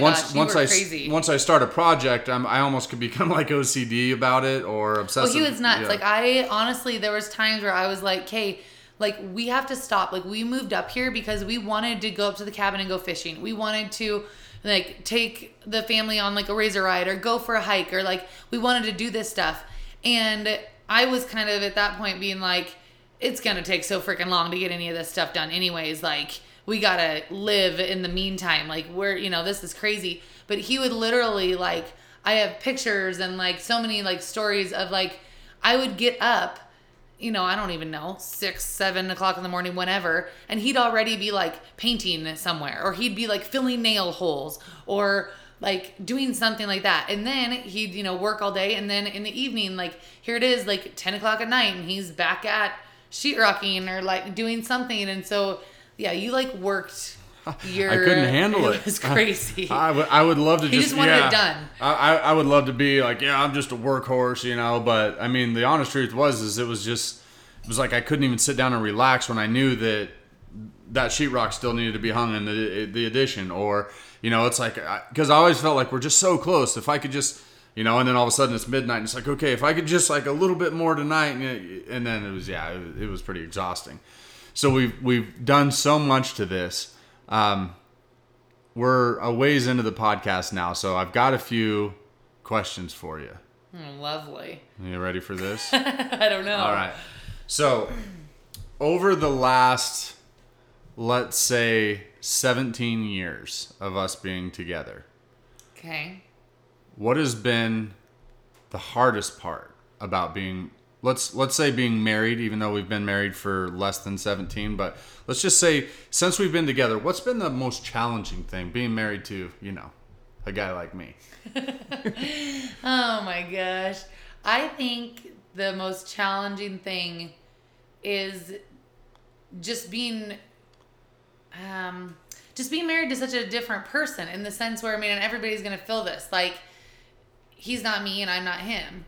once I start a project, I almost could become like OCD about it or obsessive. Well, he was nuts. Yeah. Like I honestly, there was times where I was like, "Okay, like we have to stop." Like we moved up here because we wanted to go up to the cabin and go fishing. We wanted to like take the family on like a razor ride or go for a hike or like we wanted to do this stuff. And I was kind of at that point being like, it's gonna take so freaking long to get any of this stuff done, anyways. Like we gotta live in the meantime. Like we're, you know, this is crazy. But he would literally like, I have pictures and like so many like stories of like, I would get up, you know, I don't even know, 6, 7 o'clock in the morning, whenever. And he'd already be like painting somewhere, or he'd be like filling nail holes or like doing something like that. And then he'd, you know, work all day. And then in the evening, like here it is like 10 o'clock at night and he's back at sheetrocking or like doing something. And so, yeah, you like worked your... I couldn't handle it. It was crazy. I would love to he just wanted it done. I would love to be like, yeah, I'm just a workhorse, you know. But I mean, the honest truth was it was like I couldn't even sit down and relax when I knew that sheetrock still needed to be hung in the addition. Or, you know, it's like, because I always felt like we're just so close. If I could just... You know, and then all of a sudden it's midnight and it's like, okay, if I could just like a little bit more tonight. And then it was pretty exhausting. So we've done so much to this. We're a ways into the podcast now, so I've got a few questions for you. Lovely. Are you ready for this? I don't know. All right. So over the last, let's say, 17 years of us being together. Okay. What has been the hardest part about being, let's say being married, even though we've been married for less than 17, but let's just say since we've been together, what's been the most challenging thing being married to, you know, a guy like me? Oh my gosh. I think the most challenging thing is just being married to such a different person, in the sense where, I mean, and everybody's going to feel this, like, he's not me and I'm not him.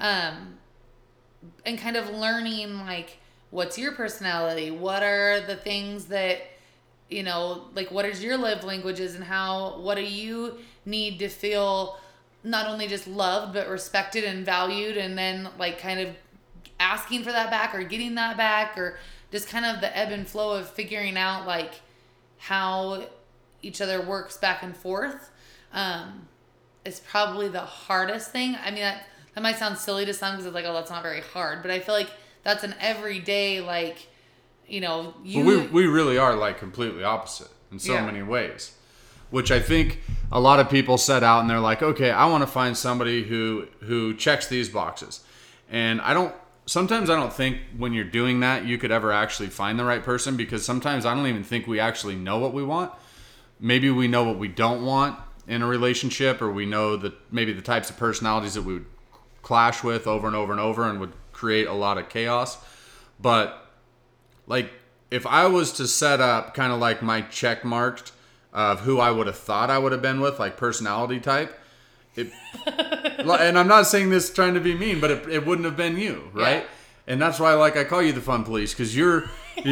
And kind of learning, like, what's your personality? What are the things that, you know, like, what is your love languages, and what do you need to feel not only just loved, but respected and valued, and then, like, kind of asking for that back or getting that back, or just kind of the ebb and flow of figuring out, like, how each other works back and forth. Is probably the hardest thing. I mean, that might sound silly to some because it's like, oh, that's not very hard. But I feel like that's an everyday, like, you know, we really are like completely opposite in so many ways. which I think a lot of people set out and they're like, okay, I want to find somebody who checks these boxes. And sometimes I don't think when you're doing that, you could ever actually find the right person, because sometimes I don't even think we actually know what we want. Maybe we know what we don't want in a relationship, or we know that maybe the types of personalities that we would clash with over and over and over and would create a lot of chaos. But like, if I was to set up kind of like my check marked of who I would have thought I would have been with, like personality type, and I'm not saying this trying to be mean, but it wouldn't have been you, right? Yeah. And that's why, like, I call you the fun police, because you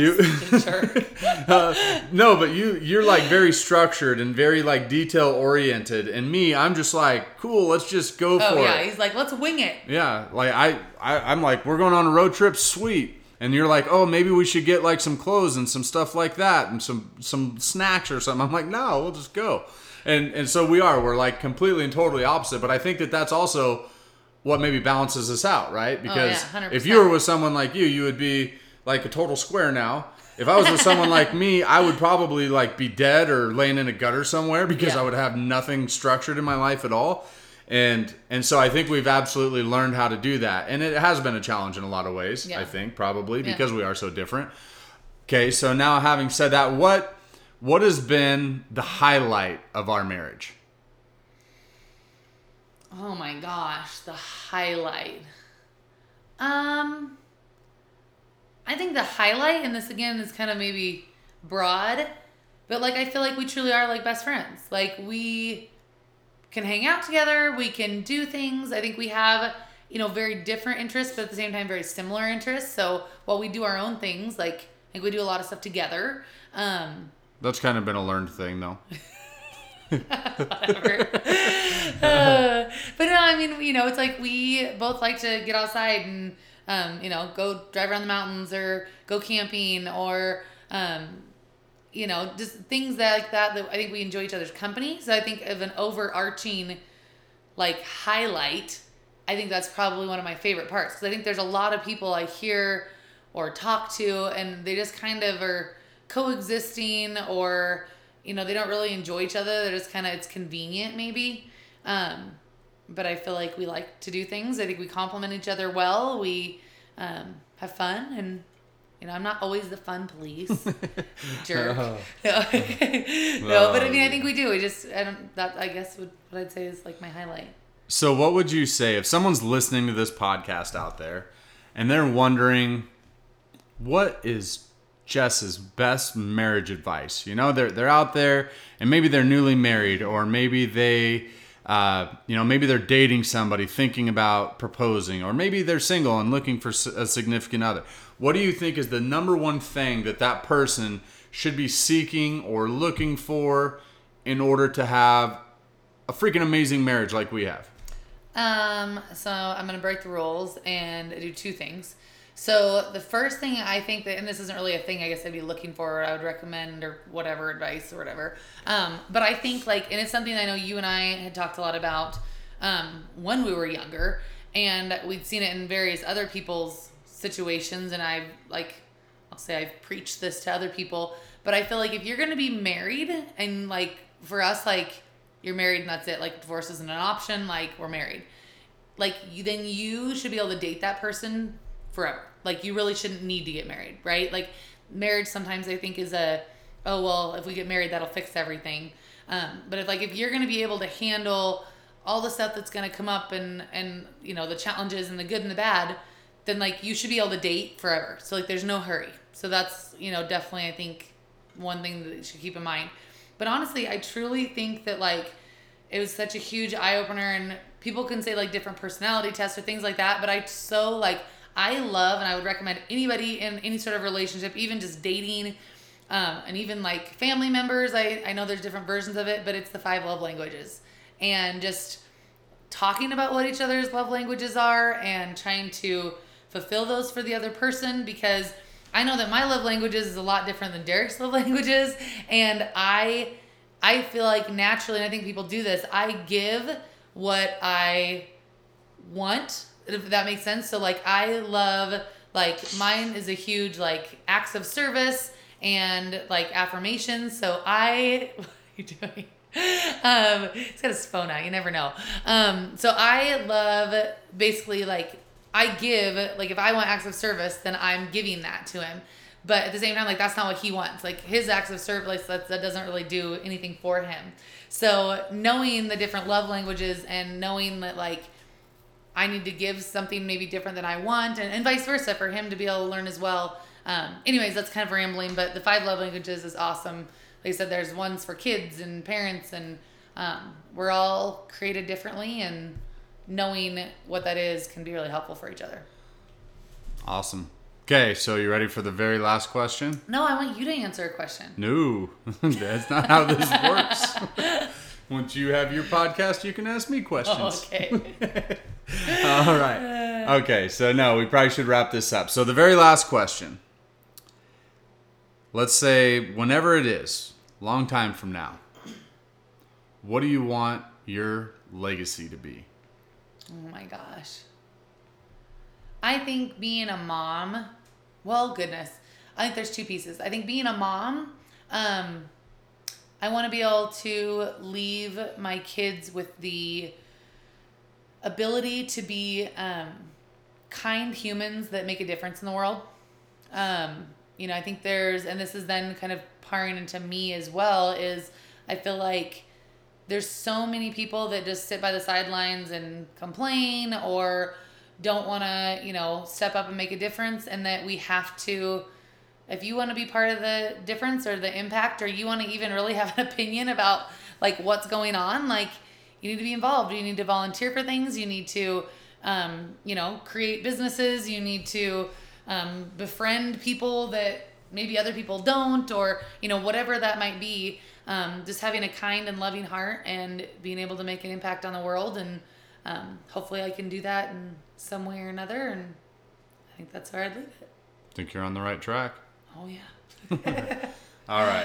no, but you're like very structured and very like detail oriented, and me, I'm just like, cool, let's just go for it. Oh yeah, he's like, let's wing it. Yeah, like I'm like, we're going on a road trip, sweet. And you're like, oh, maybe we should get like some clothes and some stuff like that and some snacks or something. I'm like, no, we'll just go. And so we're like completely and totally opposite. But I think that that's also what maybe balances us out, right? Because if you were with someone like you would be like a total square now. If I was with someone like me, I would probably like be dead or laying in a gutter somewhere, because I would have nothing structured in my life at all. And so I think we've absolutely learned how to do that. And it has been a challenge in a lot of ways, I think, probably, because we are so different. Okay, so now having said that, what has been the highlight of our marriage? Oh my gosh, the highlight. I think the highlight, and this again is kind of maybe broad, but like I feel like we truly are like best friends. Like we can hang out together, we can do things. I think we have, very different interests, but at the same time very similar interests. So while we do our own things, like I think we do a lot of stuff together. That's kind of been a learned thing, though. Whatever. But no, I mean, it's like we both like to get outside and go drive around the mountains or go camping or just things that I think we enjoy each other's company. So I think of an overarching like highlight, I think that's probably one of my favorite parts, because I think there's a lot of people I hear or talk to and they just kind of are coexisting, or they don't really enjoy each other. They're just kind of, it's convenient maybe. But I feel like we like to do things. I think we complement each other well. We have fun, and I'm not always the fun police. Jerk. No. No, but I mean, I think we do. I guess what I'd say is like my highlight. So what would you say if someone's listening to this podcast out there and they're wondering, what is Jess's best marriage advice? They're out there and maybe they're newly married, or maybe they, maybe they're dating somebody, thinking about proposing, or maybe they're single and looking for a significant other. What do you think is the number one thing that person should be seeking or looking for in order to have a freaking amazing marriage like we have? So I'm going to break the rules and do two things. So the first thing I think that, and this isn't really a thing I guess I'd be looking for, or I would recommend, or whatever, advice or whatever. But I think and it's something I know you and I had talked a lot about when we were younger, and we'd seen it in various other people's situations, and I'll say I've preached this to other people, but I feel like if you're going to be married, and like for us, like you're married and that's it, like divorce isn't an option, like we're married, like then you should be able to date that person forever. Like you really shouldn't need to get married, right? Like marriage sometimes I think is if we get married that'll fix everything. But if you're going to be able to handle all the stuff that's going to come up and the challenges and the good and the bad, then like you should be able to date forever. So like there's no hurry. So that's, definitely I think one thing that you should keep in mind. But honestly, I truly think that like it was such a huge eye opener, and people can say like different personality tests or things like that, but I love, and I would recommend anybody in any sort of relationship, even just dating, and even like family members. I know there's different versions of it, but it's the 5 love languages, and just talking about what each other's love languages are and trying to fulfill those for the other person, because I know that my love languages is a lot different than Derek's love languages, and I feel like naturally, and I think people do this, I give what I want, if that makes sense. So like I love, like mine is a huge like acts of service and like affirmations. So what are you doing? He's got his phone out. You never know. So I love basically like I give, like if I want acts of service, then I'm giving that to him. But at the same time, like that's not what he wants. Like his acts of service, that doesn't really do anything for him. So knowing the different love languages and knowing that like I need to give something maybe different than I want and vice versa for him to be able to learn as well. Anyways, that's kind of rambling, but the 5 love languages is awesome. Like I said, there's ones for kids and parents, and we're all created differently, and knowing what that is can be really helpful for each other. Awesome. Okay, so you ready for the very last question? No, I want you to answer a question. No, that's not how this works. Once you have your podcast, you can ask me questions. Oh, okay. All right. Okay, so no, we probably should wrap this up. So the very last question. Let's say whenever it is, long time from now, what do you want your legacy to be? Oh my gosh. I think being a mom, well, goodness. I think there's 2 pieces. I think being a mom, I want to be able to leave my kids with the ability to be kind humans that make a difference in the world. You know, I think and this is then kind of parring into me as well, is I feel like there's so many people that just sit by the sidelines and complain or don't want to, you know, step up and make a difference, and that we have to, if you want to be part of the difference or the impact, or you want to even really have an opinion about like what's going on, like you need to be involved. You need to volunteer for things. You need to, you know, create businesses. You need to befriend people that maybe other people don't, or, you know, whatever that might be. Just having a kind and loving heart and being able to make an impact on the world. And hopefully I can do that in some way or another. And I think that's where I'd leave it. Think you're on the right track. Oh, yeah. All right.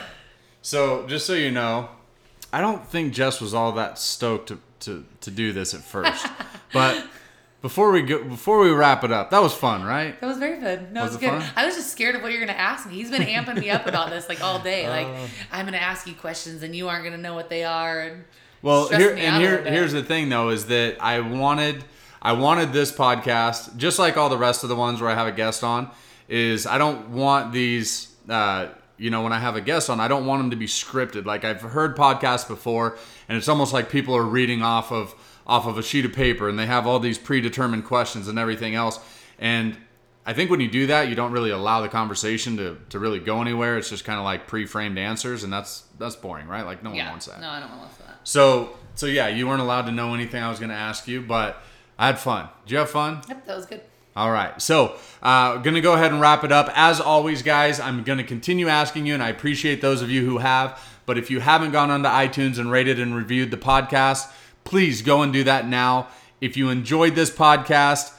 So just so you know, I don't think Jess was all that stoked to do this at first. But before we wrap it up, that was fun, right? That was very fun. No, it was good. Fun? I was just scared of what you're going to ask me. He's been amping me up about this like all day. Like, I'm going to ask you questions and you aren't going to know what they are. And well, here's the thing though, is that I wanted this podcast, just like all the rest of the ones where I have a guest on, is I don't want these, you know, when I have a guest on, I don't want them to be scripted. Like I've heard podcasts before, and it's almost like people are reading off of a sheet of paper, and they have all these predetermined questions and everything else. And I think when you do that, you don't really allow the conversation to really go anywhere. It's just kind of like pre-framed answers, and that's boring, right? Like no one wants that. No, I don't want that. So yeah, you weren't allowed to know anything I was going to ask you, but I had fun. Did you have fun? Yep, that was good. All right. So, going to go ahead and wrap it up. As always, guys, I'm going to continue asking you, and I appreciate those of you who have. But if you haven't gone onto iTunes and rated and reviewed the podcast, please go and do that now. If you enjoyed this podcast,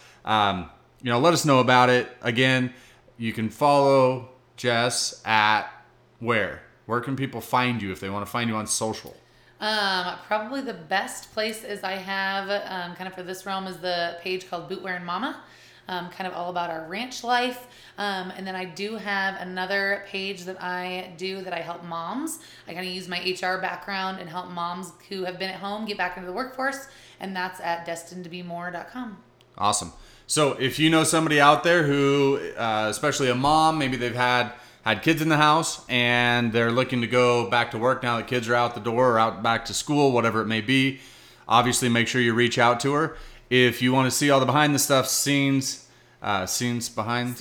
you know, let us know about it. Again, you can follow Jess at where? Where can people find you if they want to find you on social? Probably the best place is I have, kind of for this realm, is the page called Boot Wearing Mama. Kind of all about our ranch life. And then I do have another page that I help moms. I kind of use my HR background and help moms who have been at home get back into the workforce. And that's at destinedtobemore.com. Awesome. So if you know somebody out there who, especially a mom, maybe they've had kids in the house and they're looking to go back to work now that kids are out the door or out back to school, whatever it may be, obviously make sure you reach out to her. If you want to see all the behind the stuff scenes behind the scenes.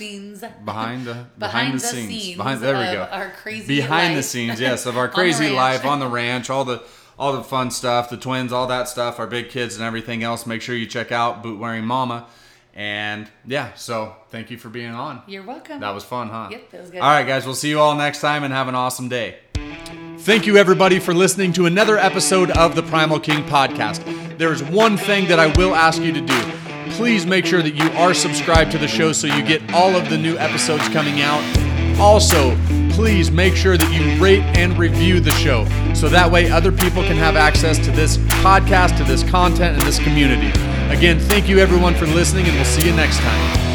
There we go. Our crazy behind life. the scenes, yes, of our crazy life on the ranch, all the fun stuff, the twins, all that stuff, our big kids and everything else. Make sure you check out Boot Wearing Mama. And yeah, so thank you for being on. You're welcome. That was fun, huh? Yep, that was good. All right, guys, we'll see you all next time and have an awesome day. Thank you, everybody, for listening to another episode of the Primal King Podcast. There is one thing that I will ask you to do. Please make sure that you are subscribed to the show so you get all of the new episodes coming out. Also, please make sure that you rate and review the show so that way other people can have access to this podcast, to this content, and this community. Again, thank you, everyone, for listening, and we'll see you next time.